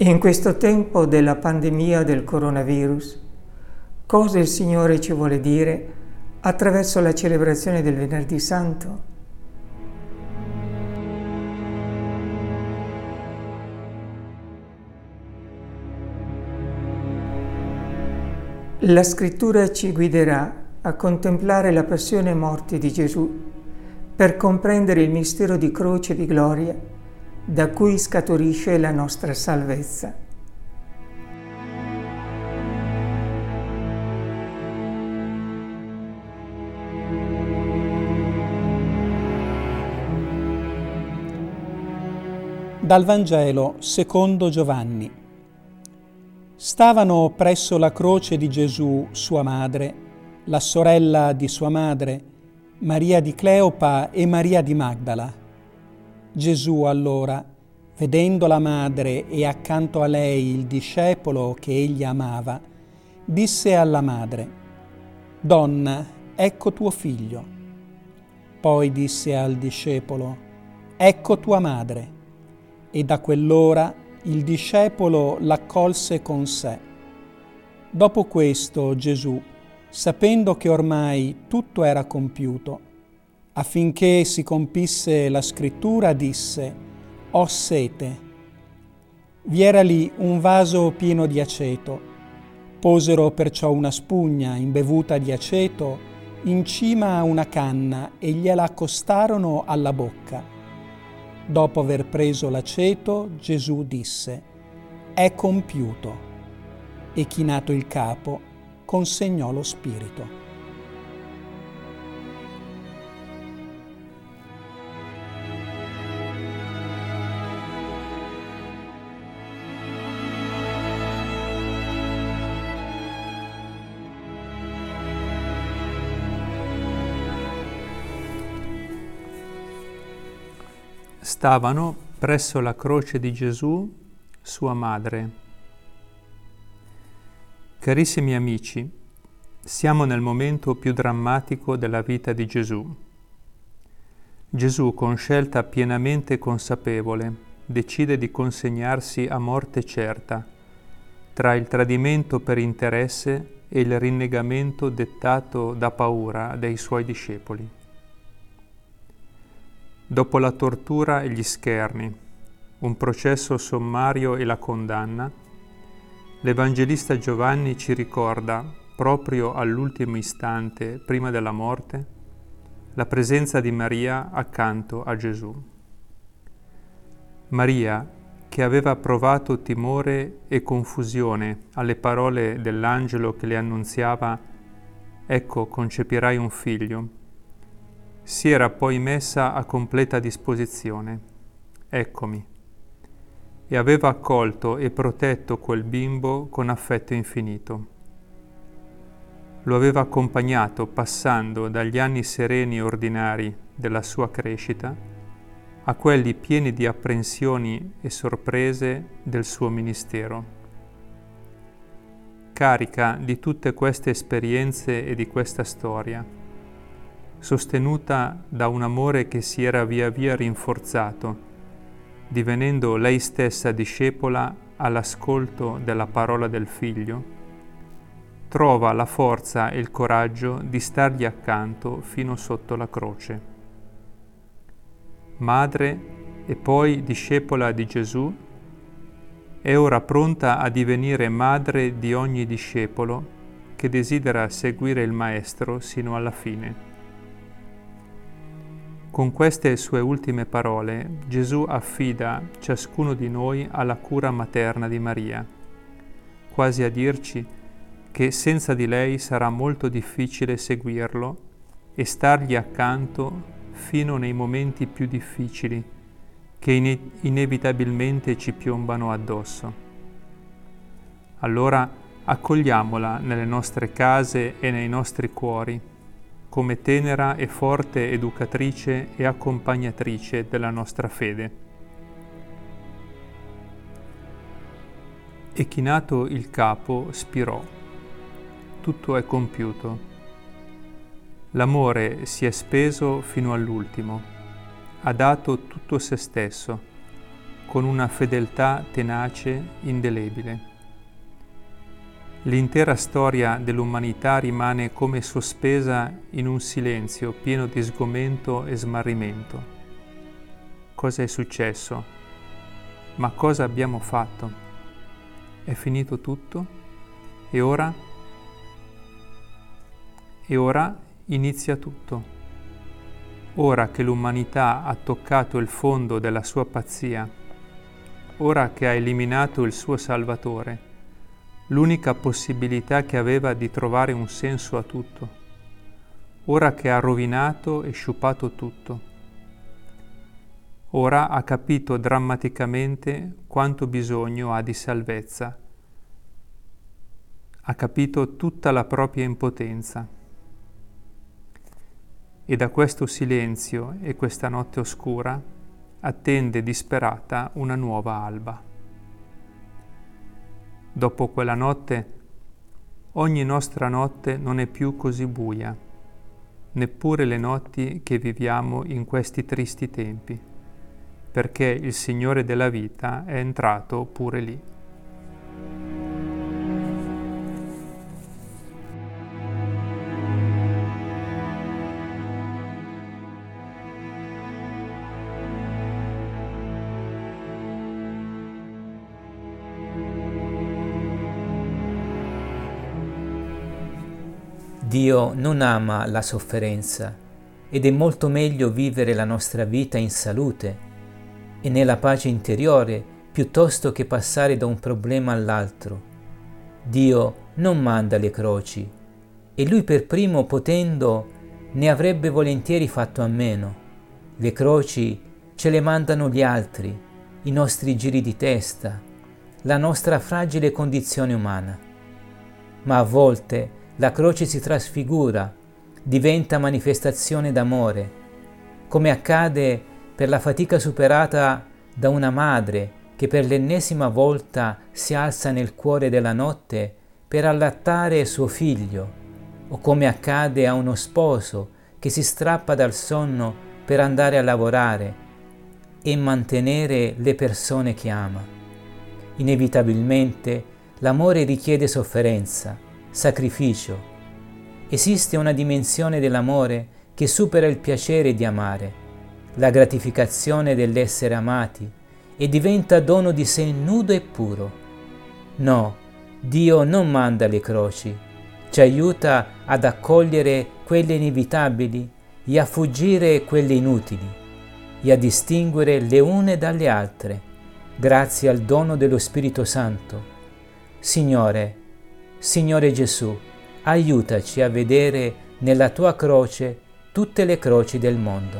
In questo tempo della pandemia del coronavirus, cosa il Signore ci vuole dire attraverso la celebrazione del Venerdì Santo? La Scrittura ci guiderà a contemplare la passione e morte di Gesù per comprendere il mistero di croce e di gloria da cui scaturisce la nostra salvezza. Dal Vangelo secondo Giovanni. Stavano presso la croce di Gesù sua madre, la sorella di sua madre, Maria di Cleopa e Maria di Magdala. Gesù allora, vedendo la madre e accanto a lei il discepolo che egli amava, disse alla madre: «Donna, ecco tuo figlio». Poi disse al discepolo: «Ecco tua madre». E da quell'ora il discepolo l'accolse con sé. Dopo questo Gesù, sapendo che ormai tutto era compiuto, affinché si compisse la scrittura, disse: «Ho sete». Vi era lì un vaso pieno di aceto. Posero perciò una spugna imbevuta di aceto in cima a una canna e gliela accostarono alla bocca. Dopo aver preso l'aceto, Gesù disse: «È compiuto», e chinato il capo, consegnò lo spirito. Stavano presso la croce di Gesù, sua madre. Carissimi amici, siamo nel momento più drammatico della vita di Gesù. Gesù, con scelta pienamente consapevole, decide di consegnarsi a morte certa, tra il tradimento per interesse e il rinnegamento dettato da paura dei suoi discepoli. Dopo la tortura e gli scherni, un processo sommario e la condanna, l'Evangelista Giovanni ci ricorda, proprio all'ultimo istante prima della morte, la presenza di Maria accanto a Gesù. Maria, che aveva provato timore e confusione alle parole dell'angelo che le annunziava: «Ecco, concepirai un figlio», si era poi messa a completa disposizione. «Eccomi», e aveva accolto e protetto quel bimbo con affetto infinito. Lo aveva accompagnato passando dagli anni sereni e ordinari della sua crescita a quelli pieni di apprensioni e sorprese del suo ministero. Carica di tutte queste esperienze e di questa storia, sostenuta da un amore che si era via via rinforzato, divenendo lei stessa discepola all'ascolto della parola del Figlio, trova la forza e il coraggio di stargli accanto fino sotto la croce. Madre e poi discepola di Gesù, è ora pronta a divenire madre di ogni discepolo che desidera seguire il Maestro sino alla fine. Con queste sue ultime parole, Gesù affida ciascuno di noi alla cura materna di Maria, quasi a dirci che senza di lei sarà molto difficile seguirlo e stargli accanto fino nei momenti più difficili che inevitabilmente ci piombano addosso. Allora accogliamola nelle nostre case e nei nostri cuori, come tenera e forte educatrice e accompagnatrice della nostra fede. E chinato il capo, spirò: tutto è compiuto. L'amore si è speso fino all'ultimo, ha dato tutto se stesso, con una fedeltà tenace, indelebile. L'intera storia dell'umanità rimane come sospesa in un silenzio pieno di sgomento e smarrimento. Cosa è successo? Ma cosa abbiamo fatto? È finito tutto? E ora? E ora inizia tutto. Ora che l'umanità ha toccato il fondo della sua pazzia, ora che ha eliminato il suo Salvatore, l'unica possibilità che aveva di trovare un senso a tutto, ora che ha rovinato e sciupato tutto, ora ha capito drammaticamente quanto bisogno ha di salvezza, ha capito tutta la propria impotenza. E da questo silenzio e questa notte oscura attende disperata una nuova alba. Dopo quella notte, ogni nostra notte non è più così buia, neppure le notti che viviamo in questi tristi tempi, perché il Signore della vita è entrato pure lì. Dio non ama la sofferenza ed è molto meglio vivere la nostra vita in salute e nella pace interiore piuttosto che passare da un problema all'altro. Dio non manda le croci e Lui per primo, potendo, ne avrebbe volentieri fatto a meno. Le croci ce le mandano gli altri, i nostri giri di testa, la nostra fragile condizione umana. Ma a volte la croce si trasfigura, diventa manifestazione d'amore, come accade per la fatica superata da una madre che per l'ennesima volta si alza nel cuore della notte per allattare suo figlio, o come accade a uno sposo che si strappa dal sonno per andare a lavorare e mantenere le persone che ama. Inevitabilmente l'amore richiede sofferenza, sacrificio. Esiste una dimensione dell'amore che supera il piacere di amare, la gratificazione dell'essere amati, e diventa dono di sé nudo e puro. No, Dio non manda le croci, ci aiuta ad accogliere quelle inevitabili e a fuggire quelle inutili, e a distinguere le une dalle altre, grazie al dono dello Spirito Santo. Signore Gesù, aiutaci a vedere nella tua croce tutte le croci del mondo.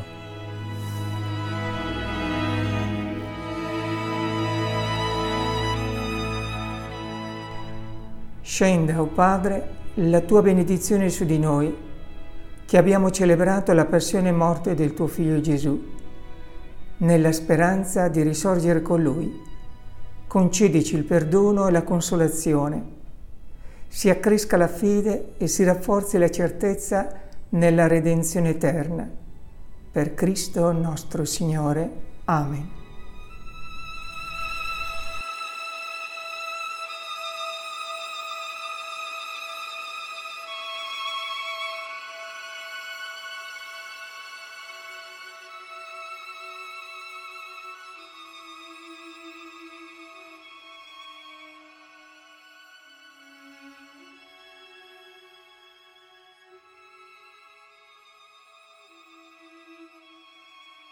Scenda, o Padre, la tua benedizione su di noi, che abbiamo celebrato la passione e morte del tuo Figlio Gesù, nella speranza di risorgere con Lui. Concedici il perdono e la consolazione. Si accresca la fede e si rafforzi la certezza nella redenzione eterna. Per Cristo nostro Signore. Amen.